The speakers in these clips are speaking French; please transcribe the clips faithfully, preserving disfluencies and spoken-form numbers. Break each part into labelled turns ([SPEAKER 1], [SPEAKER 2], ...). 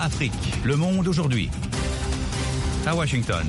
[SPEAKER 1] Afrique, le monde aujourd'hui. À Washington.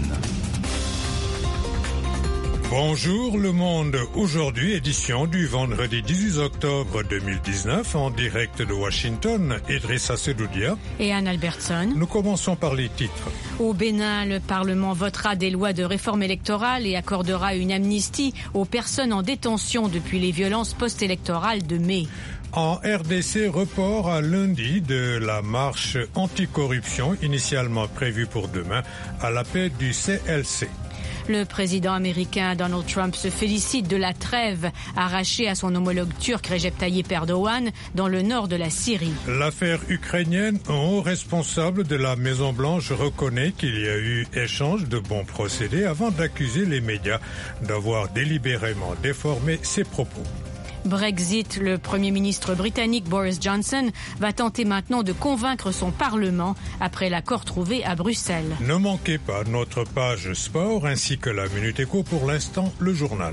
[SPEAKER 2] Bonjour le monde, aujourd'hui édition du vendredi dix-huit octobre deux mille dix-neuf en direct de Washington, Idrissa Sedoudia
[SPEAKER 3] et Anne Albertson.
[SPEAKER 2] Nous commençons par les titres.
[SPEAKER 3] Au Bénin, le Parlement votera des lois de réforme électorale et accordera une amnistie aux personnes en détention depuis les violences post-électorales de mai.
[SPEAKER 2] En R D C, report à lundi de la marche anticorruption initialement prévue pour demain à l'appel du C L C.
[SPEAKER 3] Le président américain Donald Trump se félicite de la trêve arrachée à son homologue turc Recep Tayyip Erdogan dans le nord de la Syrie.
[SPEAKER 2] L'affaire ukrainienne, un haut responsable de la Maison-Blanche reconnaît qu'il y a eu échange de bons procédés avant d'accuser les médias d'avoir délibérément déformé ses propos.
[SPEAKER 3] Brexit, le Premier ministre britannique Boris Johnson va tenter maintenant de convaincre son Parlement après l'accord trouvé à Bruxelles.
[SPEAKER 2] Ne manquez pas notre page sport ainsi que la Minute Éco, pour l'instant le journal.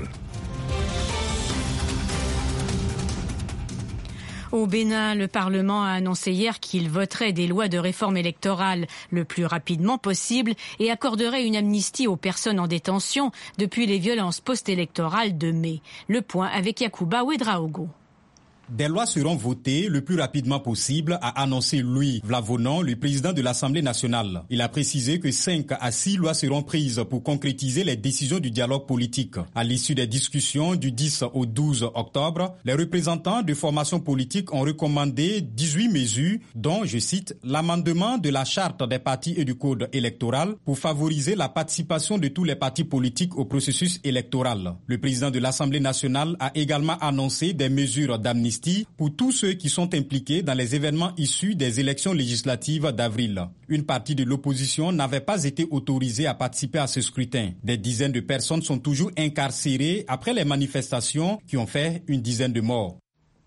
[SPEAKER 3] Au Bénin, le Parlement a annoncé hier qu'il voterait des lois de réforme électorale le plus rapidement possible et accorderait une amnistie aux personnes en détention depuis les violences post-électorales de mai. Le point avec Yacouba Ouedraogo.
[SPEAKER 4] Des lois seront votées le plus rapidement possible, a annoncé Louis Vlavonan, le président de l'Assemblée nationale. Il a précisé que cinq à six lois seront prises pour concrétiser les décisions du dialogue politique. À l'issue des discussions du dix au douze octobre, les représentants de formations politiques ont recommandé dix-huit mesures, dont, je cite, l'amendement de la charte des partis et du code électoral pour favoriser la participation de tous les partis politiques au processus électoral. Le président de l'Assemblée nationale a également annoncé des mesures d'amnistie pour tous ceux qui sont impliqués dans les événements issus des élections législatives d'avril. Une partie de l'opposition n'avait pas été autorisée à participer à ce scrutin. Des dizaines de personnes sont toujours incarcérées après les manifestations qui ont fait une dizaine de morts.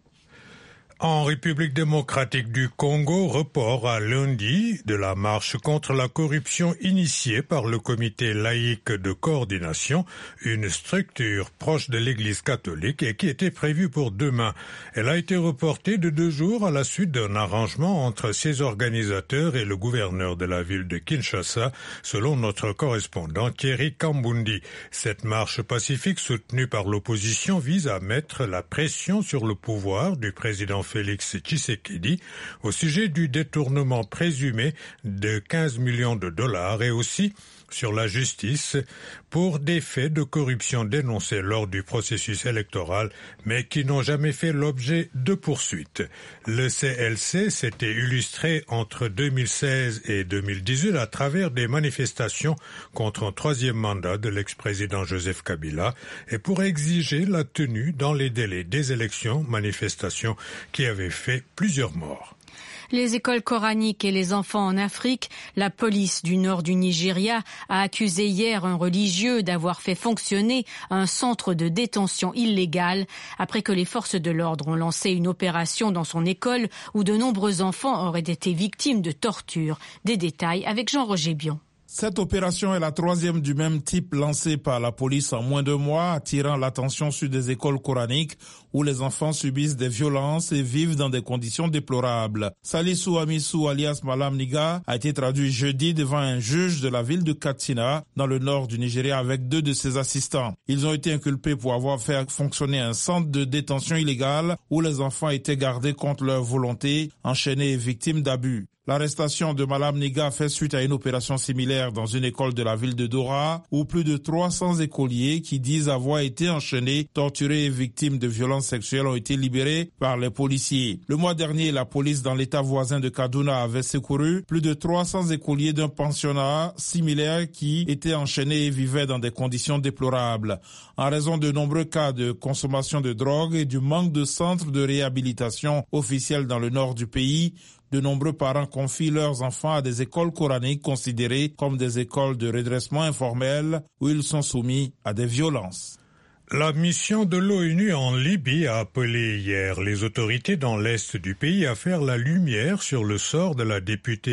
[SPEAKER 2] En République démocratique du Congo, report à lundi de la marche contre la corruption initiée par le comité laïque de coordination, une structure proche de l'Église catholique et qui était prévue pour demain. Elle a été reportée de deux jours à la suite d'un arrangement entre ses organisateurs et le gouverneur de la ville de Kinshasa, selon notre correspondant Thierry Kambundi. Cette marche pacifique soutenue par l'opposition vise à mettre la pression sur le pouvoir du président Félix Tshisekedi au sujet du détournement présumé de quinze millions de dollars et aussi sur la justice pour des faits de corruption dénoncés lors du processus électoral mais qui n'ont jamais fait l'objet de poursuites. Le C L C s'était illustré entre deux mille seize et deux mille dix-huit à travers des manifestations contre un troisième mandat de l'ex-président Joseph Kabila et pour exiger la tenue dans les délais des élections, manifestations qui avaient fait plusieurs morts.
[SPEAKER 3] Les écoles coraniques et les enfants en Afrique, la police du nord du Nigeria a accusé hier un religieux d'avoir fait fonctionner un centre de détention illégal après que les forces de l'ordre ont lancé une opération dans son école où de nombreux enfants auraient été victimes de torture. Des détails avec Jean-Roger Bion.
[SPEAKER 5] Cette opération est la troisième du même type lancée par la police en moins de mois, attirant l'attention sur des écoles coraniques où les enfants subissent des violences et vivent dans des conditions déplorables. Salissou Amissou alias Malam Niga a été traduit jeudi devant un juge de la ville de Katsina dans le nord du Nigeria avec deux de ses assistants. Ils ont été inculpés pour avoir fait fonctionner un centre de détention illégal où les enfants étaient gardés contre leur volonté, enchaînés et victimes d'abus. L'arrestation de Malam Niga fait suite à une opération similaire dans une école de la ville de Dora où plus de trois cents écoliers qui disent avoir été enchaînés, torturés et victimes de violences sexuelles ont été libérés par les policiers. Le mois dernier, la police dans l'état voisin de Kaduna avait secouru plus de trois cents écoliers d'un pensionnat similaire qui étaient enchaînés et vivaient dans des conditions déplorables. En raison de nombreux cas de consommation de drogue et du manque de centres de réhabilitation officiels dans le nord du pays, de nombreux parents confient leurs enfants à des écoles coraniques considérées comme des écoles de redressement informel où ils sont soumis à des violences.
[SPEAKER 2] La mission de l'ONU en Libye a appelé hier les autorités dans l'est du pays à faire la lumière sur le sort de la députée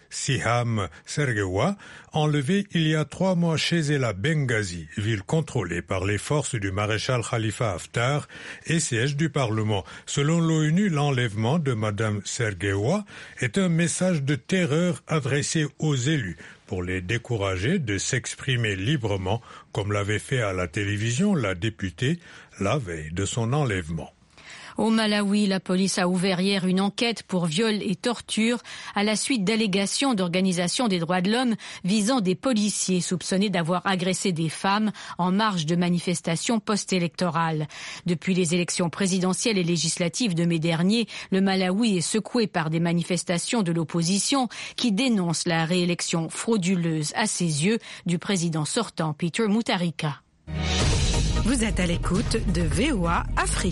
[SPEAKER 2] Siham Sergewa, enlevé il y a trois mois chez elle à Benghazi, ville contrôlée par les forces du maréchal Khalifa Haftar et siège du Parlement. Selon l'ONU, l'enlèvement de Madame Sergewa est un message de terreur adressé aux élus pour les décourager de s'exprimer librement, comme l'avait fait à la télévision la députée la veille de son enlèvement.
[SPEAKER 3] Au Malawi, la police a ouvert hier une enquête pour viol et torture à la suite d'allégations d'organisations des droits de l'homme visant des policiers soupçonnés d'avoir agressé des femmes en marge de manifestations post-électorales. Depuis les élections présidentielles et législatives de mai dernier, le Malawi est secoué par des manifestations de l'opposition qui dénoncent la réélection frauduleuse à ses yeux du président sortant Peter Mutharika.
[SPEAKER 6] Vous êtes à l'écoute de V O A Afrique.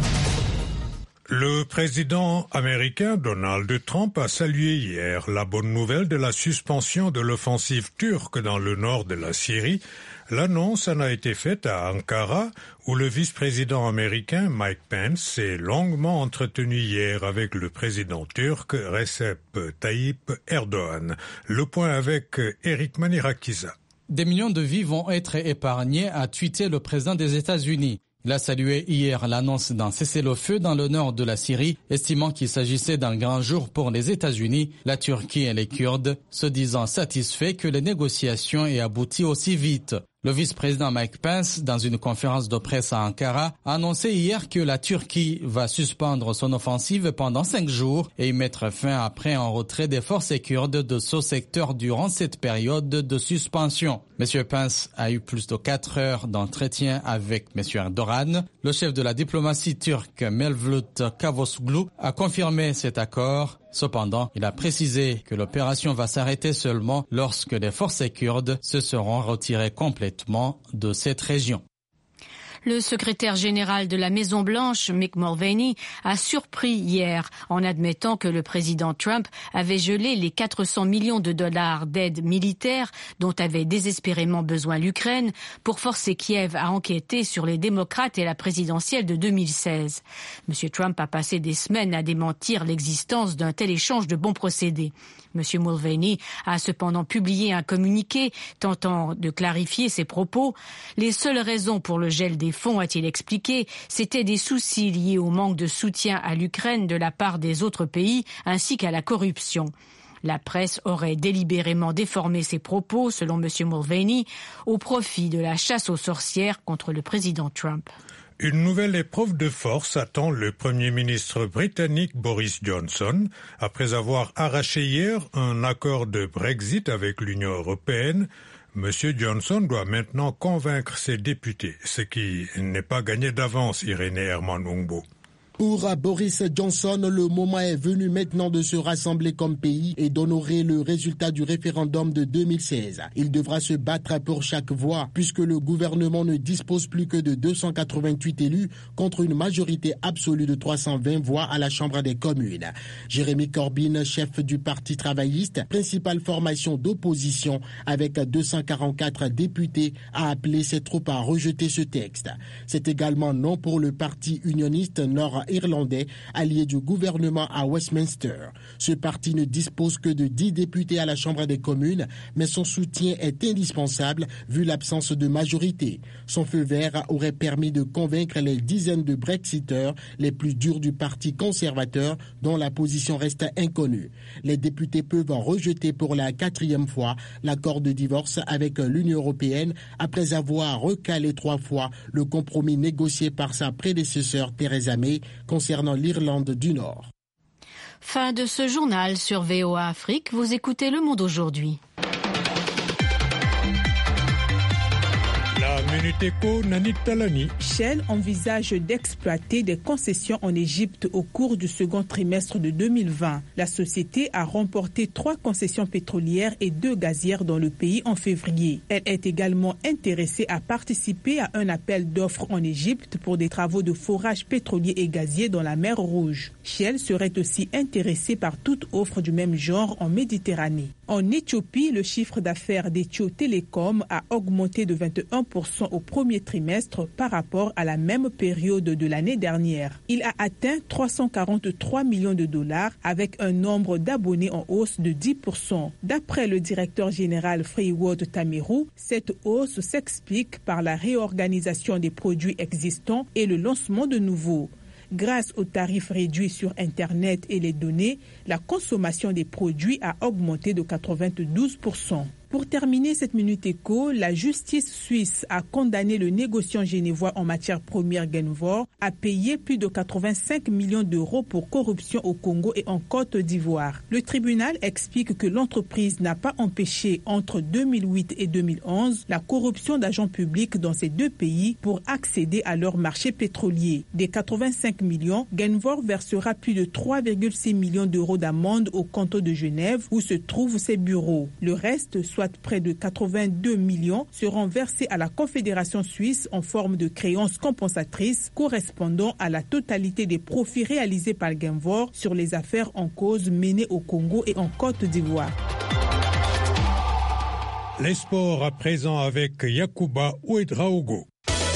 [SPEAKER 2] Le président américain Donald Trump a salué hier la bonne nouvelle de la suspension de l'offensive turque dans le nord de la Syrie. L'annonce en a été faite à Ankara, où le vice-président américain Mike Pence s'est longuement entretenu hier avec le président turc Recep Tayyip Erdogan. Le point avec Eric Manirakiza.
[SPEAKER 7] Des millions de vies vont être épargnés, a tweeté le président des États-Unis. Il a salué hier l'annonce d'un cessez-le-feu dans le nord de la Syrie, estimant qu'il s'agissait d'un grand jour pour les États-Unis, la Turquie et les Kurdes, se disant satisfaits que les négociations aient abouti aussi vite. Le vice-président Mike Pence, dans une conférence de presse à Ankara, a annoncé hier que la Turquie va suspendre son offensive pendant cinq jours et y mettre fin après un retrait des forces kurdes de ce secteur durant cette période de suspension. M. Pence a eu plus de quatre heures d'entretien avec M. Erdogan. Le chef de la diplomatie turque, Mevlut Cavusoglu, a confirmé cet accord. Cependant, il a précisé que l'opération va s'arrêter seulement lorsque les forces kurdes se seront retirées complètement de cette région.
[SPEAKER 3] Le secrétaire général de la Maison-Blanche, Mick Mulvaney, a surpris hier en admettant que le président Trump avait gelé les quatre cents millions de dollars d'aide militaire dont avait désespérément besoin l'Ukraine pour forcer Kiev à enquêter sur les démocrates et la présidentielle de deux mille seize. M. Trump a passé des semaines à démentir l'existence d'un tel échange de bons procédés. M. Mulvaney a cependant publié un communiqué tentant de clarifier ses propos. Les seules raisons pour le gel des fonds, a-t-il expliqué, c'étaient des soucis liés au manque de soutien à l'Ukraine de la part des autres pays ainsi qu'à la corruption. La presse aurait délibérément déformé ses propos, selon M. Mulvaney, au profit de la chasse aux sorcières contre le président Trump.
[SPEAKER 2] Une nouvelle épreuve de force attend le Premier ministre britannique Boris Johnson. Après avoir arraché hier un accord de Brexit avec l'Union européenne, M. Johnson doit maintenant convaincre ses députés, ce qui n'est pas gagné d'avance, Irénée Hermann-Ungbo.
[SPEAKER 8] Pour Boris Johnson, le moment est venu maintenant de se rassembler comme pays et d'honorer le résultat du référendum de deux mille seize. Il devra se battre pour chaque voix, puisque le gouvernement ne dispose plus que de deux cent quatre-vingt-huit élus contre une majorité absolue de trois cent vingt voix à la Chambre des communes. Jeremy Corbyn, chef du Parti travailliste, principale formation d'opposition avec deux cent quarante-quatre députés, a appelé ses troupes à rejeter ce texte. C'est également non pour le Parti unioniste nord irlandais, allié du gouvernement à Westminster. Ce parti ne dispose que de dix députés à la Chambre des communes, mais son soutien est indispensable vu l'absence de majorité. Son feu vert aurait permis de convaincre les dizaines de Brexiteurs les plus durs du Parti conservateur, dont la position reste inconnue. Les députés peuvent rejeter pour la quatrième fois l'accord de divorce avec l'Union européenne après avoir recalé trois fois le compromis négocié par sa prédécesseur Theresa May concernant l'Irlande du Nord.
[SPEAKER 3] Fin de ce journal sur V O A Afrique. Vous écoutez Le Monde aujourd'hui.
[SPEAKER 2] La Minute Éco, Nanik Talani.
[SPEAKER 9] Shell envisage d'exploiter des concessions en Égypte au cours du second trimestre de deux mille vingt. La société a remporté trois concessions pétrolières et deux gazières dans le pays en février. Elle est également intéressée à participer à un appel d'offres en Égypte pour des travaux de forage pétrolier et gazier dans la mer Rouge. Shell serait aussi intéressée par toute offre du même genre en Méditerranée. En Éthiopie, le chiffre d'affaires d'Ethio Telecom a augmenté de vingt et un pour cent au premier trimestre par rapport à la même période de l'année dernière. Il a atteint trois cent quarante-trois millions de dollars avec un nombre d'abonnés en hausse de dix pour cent. D'après le directeur général Freeworld Tameru, cette hausse s'explique par la réorganisation des produits existants et le lancement de nouveaux. Grâce aux tarifs réduits sur Internet et les données, la consommation des produits a augmenté de quatre-vingt-douze pour cent. Pour terminer cette Minute Éco, la justice suisse a condamné le négociant genevois en matière première Genvor à payer plus de quatre-vingt-cinq millions d'euros pour corruption au Congo et en Côte d'Ivoire. Le tribunal explique que l'entreprise n'a pas empêché entre deux mille huit et deux mille onze la corruption d'agents publics dans ces deux pays pour accéder à leur marché pétrolier. Des quatre-vingt-cinq millions, Genvor versera plus de trois virgule six millions d'euros d'amende au canton de Genève où se trouvent ses bureaux. Le reste, soit près de quatre-vingt-deux millions, seront versés à la Confédération suisse en forme de créances compensatrices correspondant à la totalité des profits réalisés par Genvor sur les affaires en cause menées au Congo et en Côte d'Ivoire.
[SPEAKER 2] Les sports à présent avec Yacouba Ouedraogo.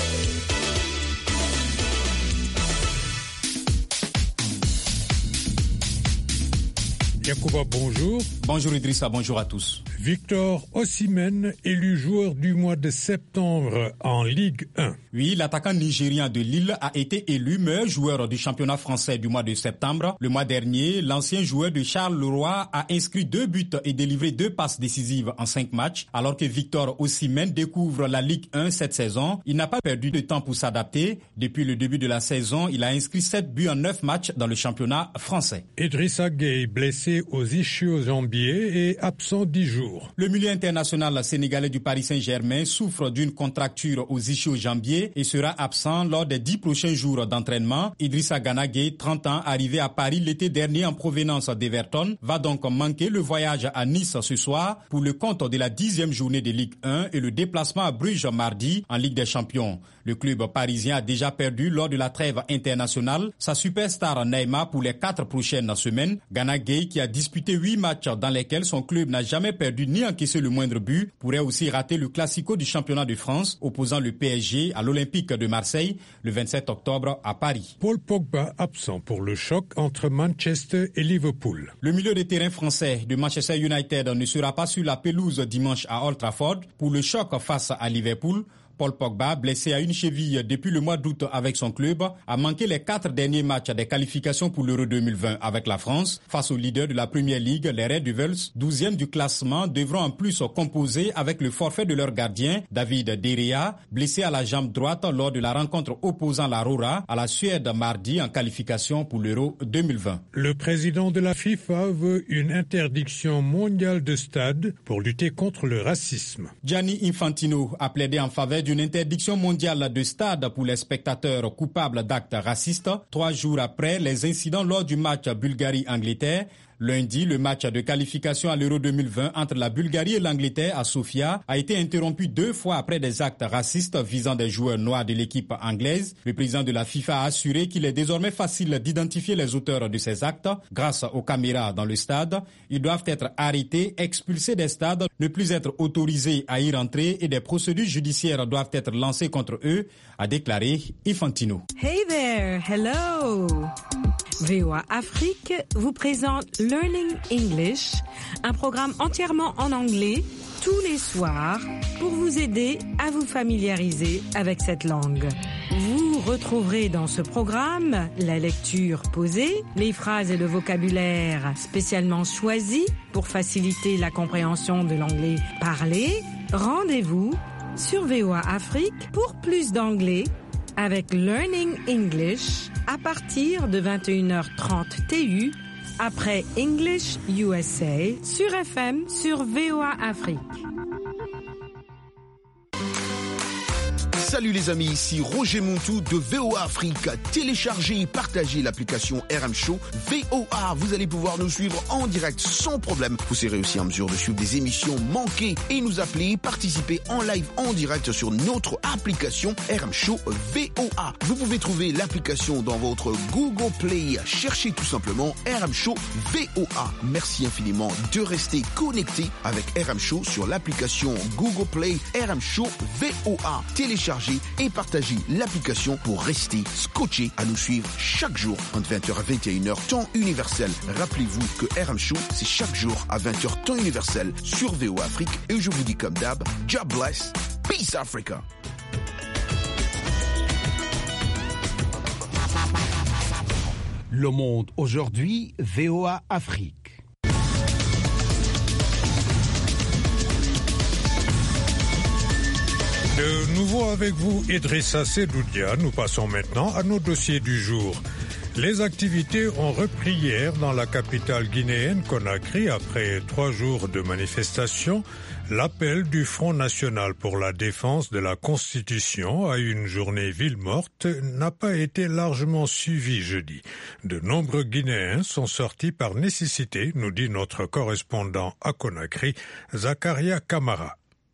[SPEAKER 2] Yacouba, bonjour.
[SPEAKER 4] Bonjour Idrissa, bonjour à tous.
[SPEAKER 2] Victor Osimhen, élu joueur du mois de septembre en Ligue un.
[SPEAKER 4] Oui, l'attaquant nigérien de Lille a été élu meilleur joueur du championnat français du mois de septembre. Le mois dernier, l'ancien joueur de Charleroi a inscrit deux buts et délivré deux passes décisives en cinq matchs. Alors que Victor Osimhen découvre la Ligue un cette saison, il n'a pas perdu de temps pour s'adapter. Depuis le début de la saison, il a inscrit sept buts en neuf matchs dans le championnat français.
[SPEAKER 2] Idrissa Gueye, blessé aux ischio-jambiers et absent dix jours.
[SPEAKER 4] Le milieu international sénégalais du Paris Saint-Germain souffre d'une contracture aux ischio-jambiers et sera absent lors des dix prochains jours d'entraînement. Idrissa Gana Gueye, trente ans, arrivé à Paris l'été dernier en provenance d'Everton, va donc manquer le voyage à Nice ce soir pour le compte de la dixième journée de Ligue un et le déplacement à Bruges mardi en Ligue des Champions. Le club parisien a déjà perdu lors de la trêve internationale sa superstar Neymar pour les quatre prochaines semaines. Gana Gueye, qui a disputé huit matchs dans lesquels son club n'a jamais perdu ni encaissé le moindre but, pourrait aussi rater le Classico du championnat de France opposant le P S G à l'Olympique de Marseille le vingt-sept octobre à Paris.
[SPEAKER 2] Paul Pogba absent pour le choc entre Manchester et Liverpool.
[SPEAKER 4] Le milieu de terrain français de Manchester United ne sera pas sur la pelouse dimanche à Old Trafford pour le choc face à Liverpool. Paul Pogba, blessé à une cheville depuis le mois d'août avec son club, a manqué les quatre derniers matchs des qualifications pour l'Euro deux mille vingt avec la France. Face aux leaders de la Premier League, les Red Devils, douzième du classement, devront en plus composer avec le forfait de leur gardien, David De Gea, blessé à la jambe droite lors de la rencontre opposant la Rora à la Suède mardi en qualification pour l'Euro deux mille vingt.
[SPEAKER 2] Le président de la FIFA veut une interdiction mondiale de stade pour lutter contre le racisme.
[SPEAKER 4] Gianni Infantino a plaidé en faveur d'une interdiction mondiale de stade pour les spectateurs coupables d'actes racistes, trois jours après les incidents lors du match Bulgarie-Angleterre. Lundi, le match de qualification à l'Euro deux mille vingt entre la Bulgarie et l'Angleterre à Sofia a été interrompu deux fois après des actes racistes visant des joueurs noirs de l'équipe anglaise. Le président de la FIFA a assuré qu'il est désormais facile d'identifier les auteurs de ces actes grâce aux caméras dans le stade. Ils doivent être arrêtés, expulsés des stades, ne plus être autorisés à y rentrer et des procédures judiciaires doivent être lancées contre eux, a déclaré Infantino.
[SPEAKER 6] Hey there, hello. V O A Afrique vous présente Learning English, un programme entièrement en anglais tous les soirs pour vous aider à vous familiariser avec cette langue. Vous retrouverez dans ce programme la lecture posée, les phrases et le vocabulaire spécialement choisis pour faciliter la compréhension de l'anglais parlé. Rendez-vous sur V O A Afrique pour plus d'anglais avec Learning English à partir de vingt et une heures trente T U après English U S A sur F M sur V O A Afrique.
[SPEAKER 10] Salut les amis, ici Roger Montou de V O A Afrique. Téléchargez et partagez l'application R M Show V O A. Vous allez pouvoir nous suivre en direct sans problème. Vous serez aussi en mesure de suivre des émissions manquées et nous appeler, participer en live en direct sur notre application R M Show V O A. Vous pouvez trouver l'application dans votre Google Play. Cherchez tout simplement R M Show V O A. Merci infiniment de rester connecté avec R M Show sur l'application Google Play R M Show V O A. Téléchargez et partagez l'application pour rester scotché à nous suivre chaque jour entre vingt heures et vingt et une heures temps universel. Rappelez-vous que R M Show, c'est chaque jour à vingt heures temps universel sur V O A Afrique. Et je vous dis comme d'hab, God bless, peace Africa.
[SPEAKER 11] Le Monde aujourd'hui, V O A Afrique.
[SPEAKER 2] De nouveau avec vous, Idrissa Sedoudia. Nous passons maintenant à nos dossiers du jour. Les activités ont repris hier dans la capitale guinéenne Conakry après trois jours de manifestations. L'appel du Front national pour la défense de la Constitution à une journée ville morte n'a pas été largement suivi jeudi. De nombreux Guinéens sont sortis par nécessité, nous dit notre correspondant à Conakry, Zakaria Kamara.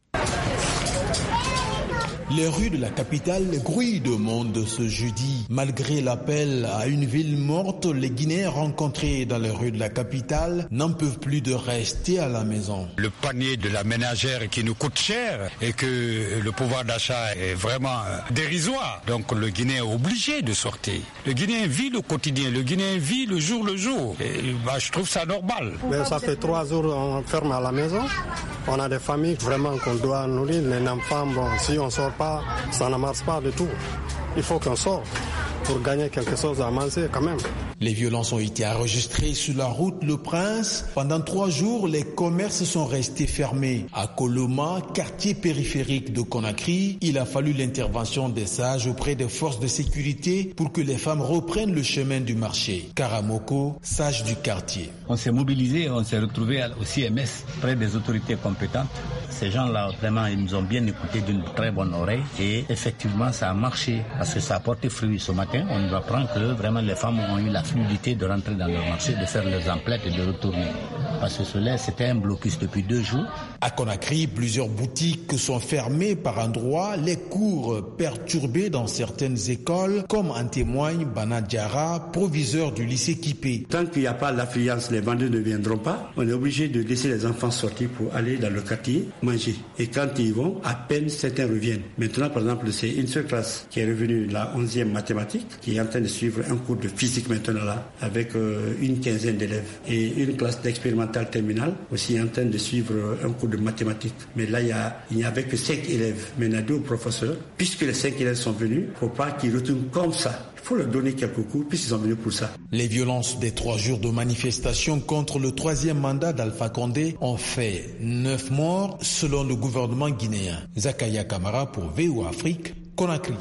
[SPEAKER 12] Les rues de la capitale grouillent de monde ce jeudi. Malgré l'appel à une ville morte, les Guinéens rencontrés dans les rues de la capitale n'en peuvent plus de rester à la maison.
[SPEAKER 13] Le panier de la ménagère qui nous coûte cher et que le pouvoir d'achat est vraiment dérisoire. Donc le Guinéen est obligé de sortir. Le Guinéen vit le quotidien, le Guinéen vit le jour le jour. Et bah, je trouve ça normal.
[SPEAKER 14] Mais ça fait trois jours on ferme à la maison. On a des familles vraiment qu'on doit nourrir. Les enfants, bon, si on sort pas, ça ne marche pas du tout. Il faut qu'on sorte pour gagner quelque chose à manger quand même.
[SPEAKER 12] Les violences ont été enregistrées sur la route Le Prince. Pendant trois jours, les commerces sont restés fermés. À Koloma, quartier périphérique de Conakry, il a fallu l'intervention des sages auprès des forces de sécurité pour que les femmes reprennent le chemin du marché. Karamoko, sage du quartier.
[SPEAKER 15] On s'est mobilisé, on s'est retrouvé au C M S près des autorités compétentes. Ces gens-là, vraiment, ils nous ont bien écoutés d'une très bonne oreille et effectivement, ça a marché parce que ça a porté fruit ce matin. On nous apprend que vraiment les femmes ont eu la fluidité de rentrer dans leur marché, de faire leurs emplettes et de retourner. Parce que cela, c'était un blocus depuis deux jours.
[SPEAKER 12] À Conakry, plusieurs boutiques sont fermées par endroits, les cours perturbés dans certaines écoles, comme en témoigne Bana Diarra, proviseur du lycée Kipé.
[SPEAKER 16] Tant qu'il n'y a pas l'affluence, les vendeurs ne viendront pas. On est obligé de laisser les enfants sortir pour aller dans le quartier manger. Et quand ils vont, à peine certains reviennent. Maintenant, par exemple, c'est une seule classe qui est revenue, la onzième mathématique, qui est en train de suivre un cours de physique maintenant là, avec euh, une quinzaine d'élèves. Et une classe d'expérimental terminale aussi en train de suivre un cours de mathématiques. Mais là, il, y a, il n'y avait que cinq élèves. Mais il y a deux professeurs. Puisque les cinq élèves sont venus, il ne faut pas qu'ils retournent comme ça. Il faut leur donner quelques cours, puisqu'ils sont venus pour ça.
[SPEAKER 12] Les violences des trois jours de manifestation contre le troisième mandat d'Alpha Condé ont fait neuf morts, selon le gouvernement guinéen. Zakaria Kamara pour V O A Afrique, Conakry.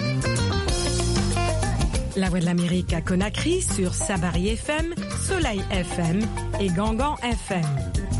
[SPEAKER 6] La Voix de l'Amérique à Conakry sur Sabari F M, Soleil F M et Gangan F M.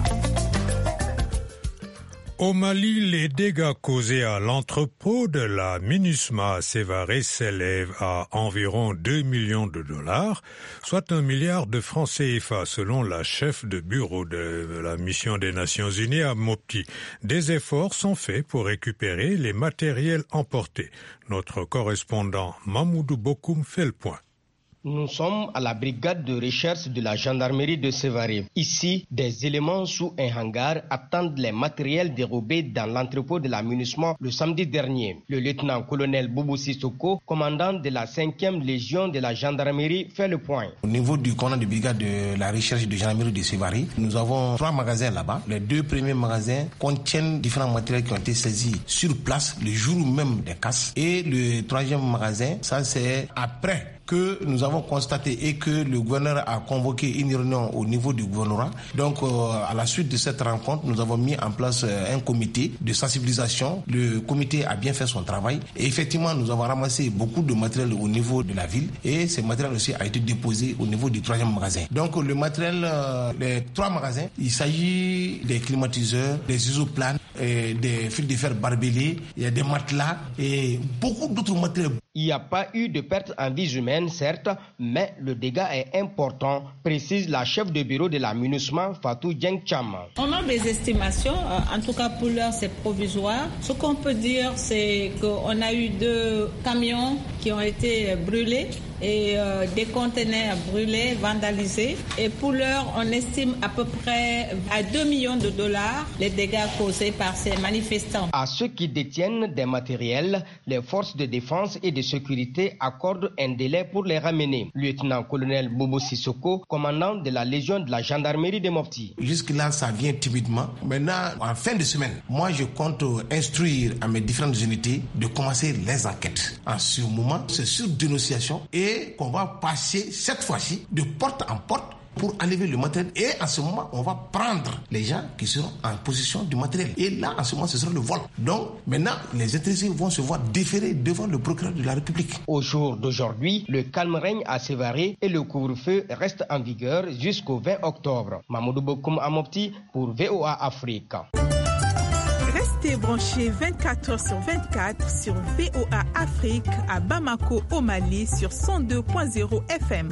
[SPEAKER 2] Au Mali, les dégâts causés à l'entrepôt de la MINUSMA à Sévaré s'élèvent à environ deux millions de dollars, soit un milliard de francs C F A selon la chef de bureau de la mission des Nations Unies à Mopti. Des efforts sont faits pour récupérer les matériels emportés. Notre correspondant Mamoudou Bokoum fait le point.
[SPEAKER 17] Nous sommes à la brigade de recherche de la gendarmerie de Sévaré. Ici, des éléments sous un hangar attendent les matériels dérobés dans l'entrepôt de la MINUSMA le samedi dernier. Le lieutenant-colonel Boubou Sissoko, commandant de la cinquième légion de la gendarmerie, fait le point.
[SPEAKER 18] Au niveau du commandant de brigade de la recherche de la gendarmerie de Sévaré, nous avons trois magasins là-bas. Les deux premiers magasins contiennent différents matériels qui ont été saisis sur place le jour même des casses. Et le troisième magasin, ça c'est après que nous avons constaté et que le gouverneur a convoqué une réunion au niveau du gouvernorat. Donc, euh, à la suite de cette rencontre, nous avons mis en place euh, un comité de sensibilisation. Le comité a bien fait son travail. Et effectivement, nous avons ramassé beaucoup de matériel au niveau de la ville. Et ce matériel aussi a été déposé au niveau du troisième magasin. Donc, le matériel, euh, les trois magasins, il s'agit des climatiseurs, des isoplanes, et des fils de fer barbelés, il y a des matelas et beaucoup d'autres matériels.
[SPEAKER 17] Il n'y a pas eu de perte en vies humaines, certes, mais le dégât est important, précise la chef de bureau de l'aménagement Fatou Dieng Cham.
[SPEAKER 19] On a des estimations, en tout cas pour l'heure c'est provisoire. Ce qu'on peut dire, c'est qu'on a eu deux camions qui ont été brûlés et euh, des conteneurs brûlés, vandalisés. Et pour l'heure, on estime à peu près à deux millions de dollars les dégâts causés par ces manifestants.
[SPEAKER 17] À ceux qui détiennent des matériels, les forces de défense et de sécurité accordent un délai pour les ramener. Lieutenant-colonel Bobo Sissoko, commandant de la Légion de la gendarmerie de Mopti.
[SPEAKER 18] Jusque-là, ça vient timidement. Maintenant, en fin de semaine, moi, je compte instruire à mes différentes unités de commencer les enquêtes. En ce moment, c'est sur dénonciation et qu'on va passer cette fois-ci de porte en porte pour enlever le matériel. Et en ce moment, on va prendre les gens qui seront en possession du matériel. Et là, en ce moment, ce sera le vol. Donc, maintenant, les intéressés vont se voir déférés devant le procureur de la République.
[SPEAKER 17] Au jour d'aujourd'hui, le calme règne à Sévaré et le couvre-feu reste en vigueur jusqu'au vingt octobre. Mamoudou Bokoum Amopti pour V O A Afrique.
[SPEAKER 9] Restez branchés vingt-quatre heures sur vingt-quatre sur V O A Afrique à Bamako, au Mali, sur cent deux point zéro F M.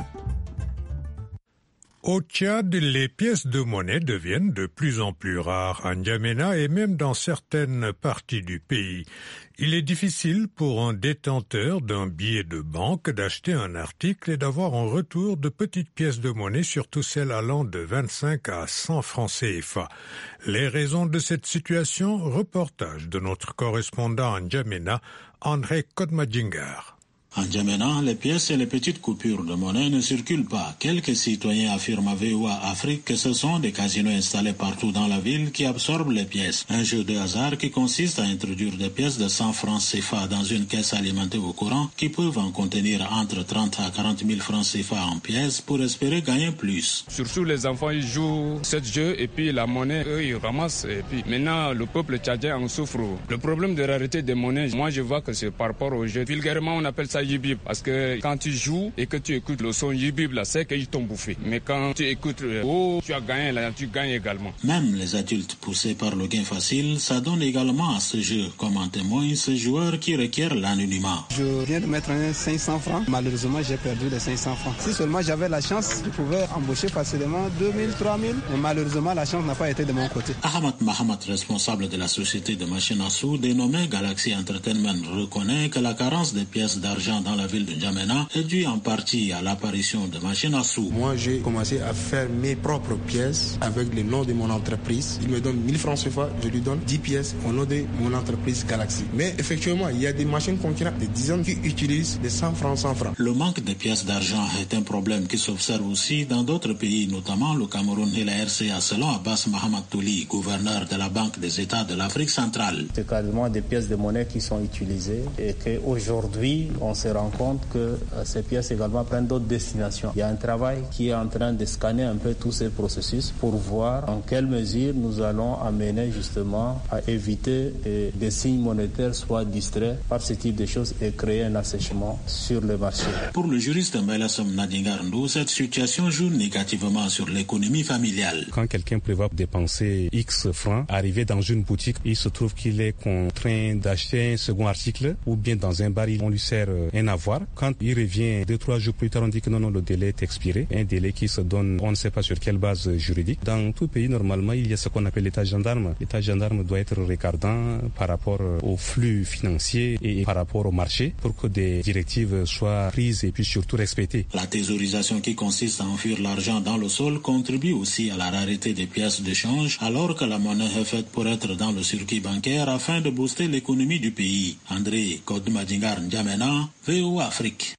[SPEAKER 2] Au Tchad, les pièces de monnaie deviennent de plus en plus rares à N'Djamena et même dans certaines parties du pays. Il est difficile pour un détenteur d'un billet de banque d'acheter un article et d'avoir en retour de petites pièces de monnaie, surtout celles allant de vingt-cinq à cent francs C F A. Les raisons de cette situation, reportage de notre correspondant à N'Djamena, André Kodmadjingar.
[SPEAKER 20] En N'Djamena, les pièces et les petites coupures de monnaie ne circulent pas. Quelques citoyens affirment à V O A Afrique que ce sont des casinos installés partout dans la ville qui absorbent les pièces. Un jeu de hasard qui consiste à introduire des pièces de cent francs C F A dans une caisse alimentée au courant qui peuvent en contenir entre trente à quarante mille francs C F A en pièces pour espérer gagner plus.
[SPEAKER 21] Surtout les enfants, ils jouent ce jeu et puis la monnaie, eux, ils ramassent. Et puis maintenant, le peuple tchadien en souffre. Le problème de rareté des monnaies, moi je vois que c'est par rapport au jeu. Vulgairement, on appelle ça Yibib, parce que quand tu joues et que tu écoutes le son Yibib, là, c'est qu'ils t'ont bouffé. Mais quand tu écoutes oh, tu as gagné, là, tu gagnes également.
[SPEAKER 20] Même les adultes poussés par le gain facile s'adonnent également à ce jeu, comme en témoigne ce joueur qui requiert l'anonymat.
[SPEAKER 22] Je viens de mettre un cinq cents francs. Malheureusement, j'ai perdu les cinq cents francs. Si seulement j'avais la chance, je pouvais embaucher facilement deux mille, trois mille. Mais malheureusement, la chance n'a pas été de mon côté.
[SPEAKER 20] Ahmad Mahamat, responsable de la société de machines à sous dénommée Galaxy Entertainment, reconnaît que la carence des pièces d'argent dans la ville de N'Djamena est due en partie à l'apparition de machines à sous.
[SPEAKER 16] Moi, j'ai commencé à faire mes propres pièces avec le nom de mon entreprise. Il me donne mille francs C F A, je lui donne dix pièces au nom de mon entreprise Galaxy. Mais effectivement, il y a des machines concurrentes, des dizaines qui utilisent des cent francs, cent francs.
[SPEAKER 20] Le manque de pièces d'argent est un problème qui s'observe aussi dans d'autres pays, notamment le Cameroun et la R C A, selon Abbas Mahamad Touli, gouverneur de la Banque des États de l'Afrique centrale.
[SPEAKER 23] C'est quasiment des pièces de monnaie qui sont utilisées et qu'aujourd'hui, on se rend compte que euh, ces pièces également prennent d'autres destinations. Il y a un travail qui est en train de scanner un peu tous ces processus pour voir en quelle mesure nous allons amener justement à éviter que des signes monétaires soient distraits par ce type de choses et créer un assèchement sur le marché.
[SPEAKER 20] Pour le juriste Mbailassom Nadingarndo, cette situation joue négativement sur l'économie familiale.
[SPEAKER 24] Quand quelqu'un prévoit dépenser X francs, arriver dans une boutique, il se trouve qu'il est contraint d'acheter un second article ou bien dans un bar, on lui sert un avoir. Quand il revient deux, trois jours plus tard, on dit que non, non, le délai est expiré. Un délai qui se donne, on ne sait pas sur quelle base juridique. Dans tout pays, normalement, il y a ce qu'on appelle l'état gendarme. L'état gendarme doit être regardant par rapport au flux financier et par rapport au marché pour que des directives soient prises et puis surtout respectées.
[SPEAKER 20] La thésaurisation qui consiste à enfuir l'argent dans le sol contribue aussi à la rareté des pièces de change, alors que la monnaie est faite pour être dans le circuit bancaire afin de booster l'économie du pays. André Kodmadjingar N'Djamena, V O A Afrique.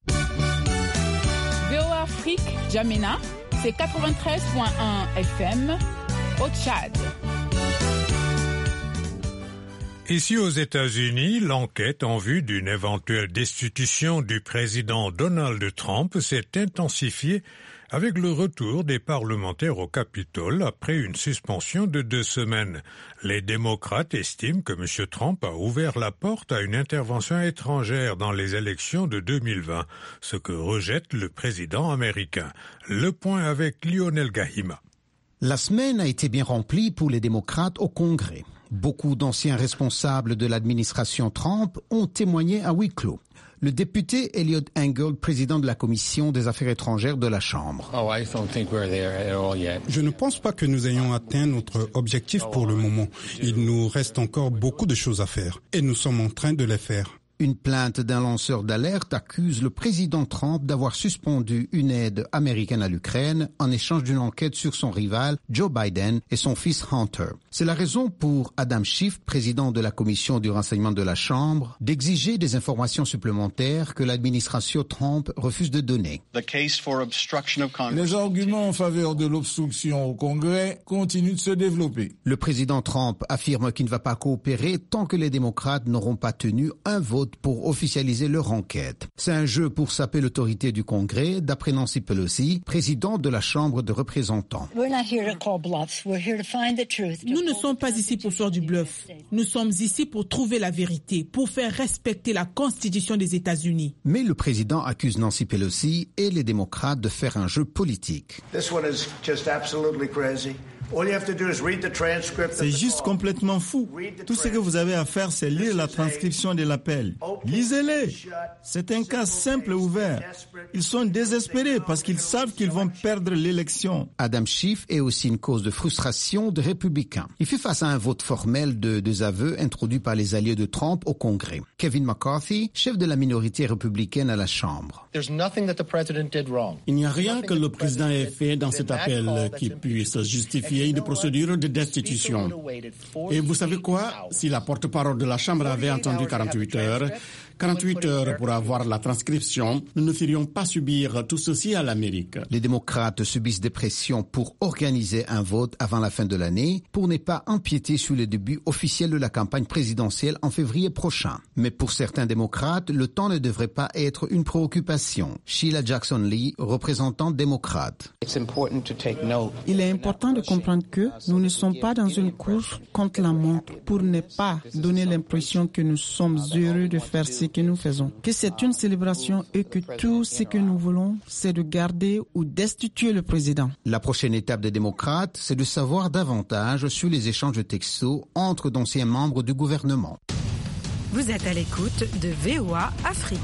[SPEAKER 9] V O A Afrique, N'Djamena, c'est quatre-vingt-treize point un. un point un F M au Tchad.
[SPEAKER 2] Au Tchad, les pièces de monnaie deviennent de plus en plus rares à N'Djamena et même dans certaines parties du pays. Il est difficile pour un détenteur d'un billet de banque d'acheter un article et d'avoir en retour de petites pièces de monnaie, surtout celles allant de vingt-cinq à cent francs C F A. Le Ici aux États-Unis, l'enquête en vue d'une éventuelle destitution du président Donald Trump s'est intensifiée avec le retour des parlementaires au Capitole après une suspension de deux semaines. Les démocrates estiment que M. Trump a ouvert la porte à une intervention étrangère dans les élections de deux mille vingt, ce que rejette le président américain. Le point avec Lionel Gahima.
[SPEAKER 1] La semaine a été bien remplie pour les démocrates au Congrès. Beaucoup d'anciens responsables de l'administration Trump ont témoigné à huis clos. Le député Eliot Engel, président de la Commission des Affaires étrangères de la Chambre.
[SPEAKER 5] Oh, Je ne pense pas que nous ayons atteint notre objectif pour le moment. Il nous reste encore beaucoup de choses à faire et nous sommes en train de les faire.
[SPEAKER 1] Une plainte d'un lanceur d'alerte accuse le président Trump d'avoir suspendu une aide américaine à l'Ukraine en échange d'une enquête sur son rival Joe Biden et son fils Hunter. C'est la raison pour Adam Schiff, président de la commission du renseignement de la Chambre, d'exiger des informations supplémentaires que l'administration Trump refuse de donner.
[SPEAKER 7] Les arguments en faveur de l'obstruction au Congrès continuent de se développer.
[SPEAKER 1] Le président Trump affirme qu'il ne va pas coopérer tant que les démocrates n'auront pas tenu un vote pour officialiser leur enquête. C'est un jeu pour saper l'autorité du Congrès, d'après Nancy Pelosi, présidente de la Chambre de représentants.
[SPEAKER 9] Nous ne sommes pas ici pour faire du bluff. Nous sommes ici pour trouver la vérité, pour faire respecter la Constitution des États-Unis.
[SPEAKER 1] Mais le président accuse Nancy Pelosi et les démocrates de faire un jeu politique.
[SPEAKER 8] C'est juste complètement fou. Tout ce que vous avez à faire, c'est lire la transcription de l'appel. Lisez-les. C'est un cas simple et ouvert. Ils sont désespérés parce qu'ils savent qu'ils vont perdre l'élection.
[SPEAKER 1] Adam Schiff est aussi une cause de frustration des républicains. Il fait face à un vote formel de désaveu introduit par les alliés de Trump au Congrès. Kevin McCarthy, chef de la minorité républicaine à la Chambre.
[SPEAKER 25] Il n'y a rien que le président ait fait dans cet appel qui puisse justifier une procédure de destitution. Et vous savez quoi? Si la porte-parole de la Chambre avait entendu quarante-huit heures, quarante-huit heures pour avoir la transcription, nous ne ferions pas subir tout ceci à l'Amérique.
[SPEAKER 1] Les démocrates subissent des pressions pour organiser un vote avant la fin de l'année pour ne pas empiéter sur le début officiel de la campagne présidentielle en février prochain. Mais pour certains démocrates, le temps ne devrait pas être une préoccupation. Sheila Jackson-Lee, représentante démocrate.
[SPEAKER 26] Il est important de comprendre que nous ne sommes pas dans une course contre la montre pour ne pas donner l'impression que nous sommes heureux de faire ce que nous faisons, que c'est une célébration et que tout ce que nous voulons, c'est de garder ou destituer le président.
[SPEAKER 1] La prochaine étape des démocrates, c'est de savoir davantage sur les échanges de textos entre d'anciens membres du gouvernement.
[SPEAKER 6] Vous êtes à l'écoute de V O A Afrique.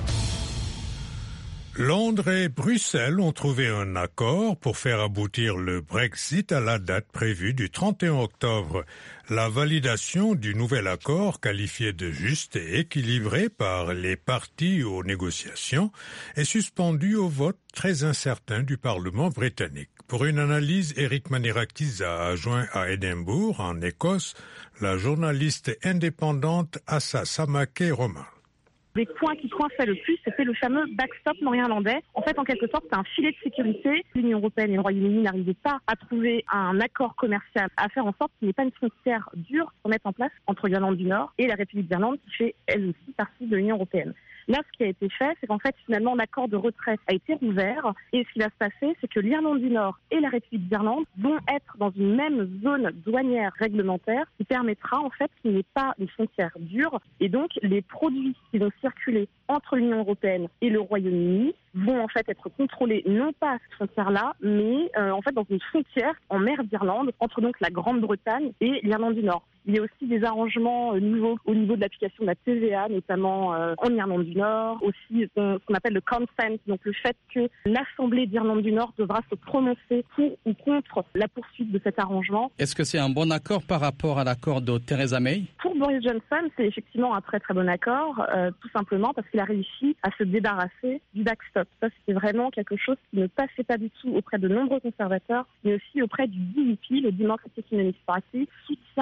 [SPEAKER 2] Londres et Bruxelles ont trouvé un accord pour faire aboutir le Brexit à la date prévue du trente et un octobre. La validation du nouvel accord, qualifié de juste et équilibré par les parties aux négociations, est suspendue au vote très incertain du Parlement britannique. Pour une analyse, Eric Manirakis a adjoint à Édimbourg, en Écosse, la journaliste indépendante Assa Samake-Romain.
[SPEAKER 27] Les points qui coinçaient le plus, c'était le fameux backstop néerlandais. En fait, en quelque sorte, c'est un filet de sécurité. L'Union européenne et le Royaume-Uni n'arrivaient pas à trouver un accord commercial, à faire en sorte qu'il n'y ait pas une frontière dure pour mettre en place entre l'Irlande du Nord et la République d'Irlande, qui fait elle aussi partie de l'Union européenne. Là, ce qui a été fait, c'est qu'en fait, finalement, l'accord de retrait a été rouvert. Et ce qui va se passer, c'est que l'Irlande du Nord et la République d'Irlande vont être dans une même zone douanière réglementaire qui permettra, en fait, qu'il n'y ait pas de frontières dures. Et donc, les produits qui vont circuler entre l'Union européenne et le Royaume-Uni vont, en fait, être contrôlés non pas à cette frontière-là, mais, euh, en fait, dans une frontière en mer d'Irlande entre, donc, la Grande-Bretagne et l'Irlande du Nord. Il y a aussi des arrangements euh, nouveaux au niveau de l'application de la T V A, notamment euh, en Irlande du Nord. Aussi, euh, ce qu'on appelle le consent, donc le fait que l'Assemblée d'Irlande du Nord devra se prononcer pour ou contre la poursuite de cet arrangement.
[SPEAKER 28] Est-ce que c'est un bon accord par rapport à l'accord de Theresa May?
[SPEAKER 27] Pour Boris Johnson, c'est effectivement un très très bon accord, euh, tout simplement parce qu'il a réussi à se débarrasser du backstop. Ça, c'était vraiment quelque chose qui ne passait pas du tout auprès de nombreux conservateurs, mais aussi auprès du D U P, le Democratic Unionist Party, soutient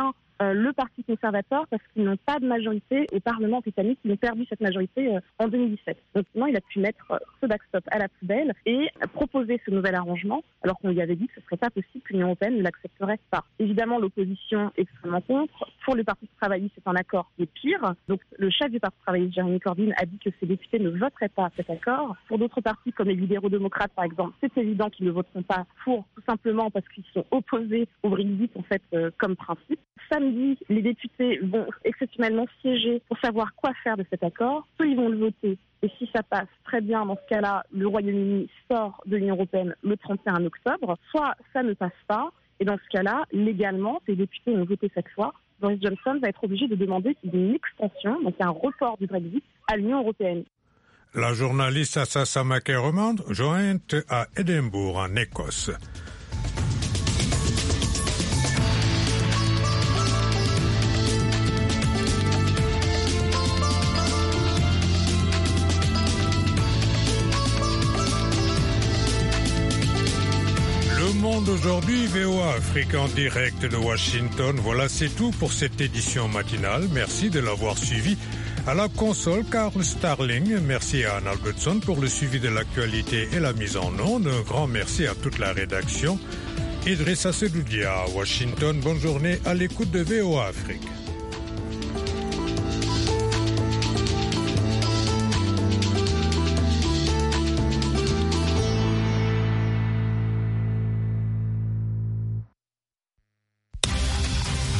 [SPEAKER 27] euh, le Parti conservateur parce qu'ils n'ont pas de majorité au Parlement britannique. Ils ont perdu cette majorité euh, en deux mille dix-sept. Donc maintenant, il a pu mettre euh, ce backstop à la poubelle et euh, proposer ce nouvel arrangement, alors qu'on lui avait dit que ce ne serait pas possible, que l'Union européenne ne l'accepterait pas. Évidemment, l'opposition est extrêmement contre. Pour le Parti travailliste, c'est un accord qui est pire. Donc le chef du Parti travailliste, Jeremy Corbyn, a dit que ses députés ne voteraient pas cet accord. Pour d'autres partis, comme les libéraux-démocrates, par exemple, c'est évident qu'ils ne voteront pas pour, tout simplement parce qu'ils sont opposés au Brexit, en fait, euh, comme principe. Samedi, les députés vont exceptionnellement siéger pour savoir quoi faire de cet accord. Soit ils vont le voter, et si ça passe, très bien, dans ce cas-là, le Royaume-Uni sort de l'Union européenne le trente et un octobre. Soit ça ne passe pas, et dans ce cas-là, légalement, les députés ont voté cette fois. Boris Johnson va être obligé de demander une extension, donc un report du Brexit, à l'Union européenne.
[SPEAKER 2] La journaliste Assassa McErmond, jointe à Édimbourg, en Écosse. Le Monde aujourd'hui, V O A Afrique en direct de Washington. Voilà, c'est tout pour cette édition matinale. Merci de l'avoir suivi. À la console, Carl Starling. Merci à Anne Albertson pour le suivi de l'actualité et la mise en onde. Un grand merci à toute la rédaction. Idrissa Sedoudia à Washington. Bonne journée à l'écoute de V O A Afrique.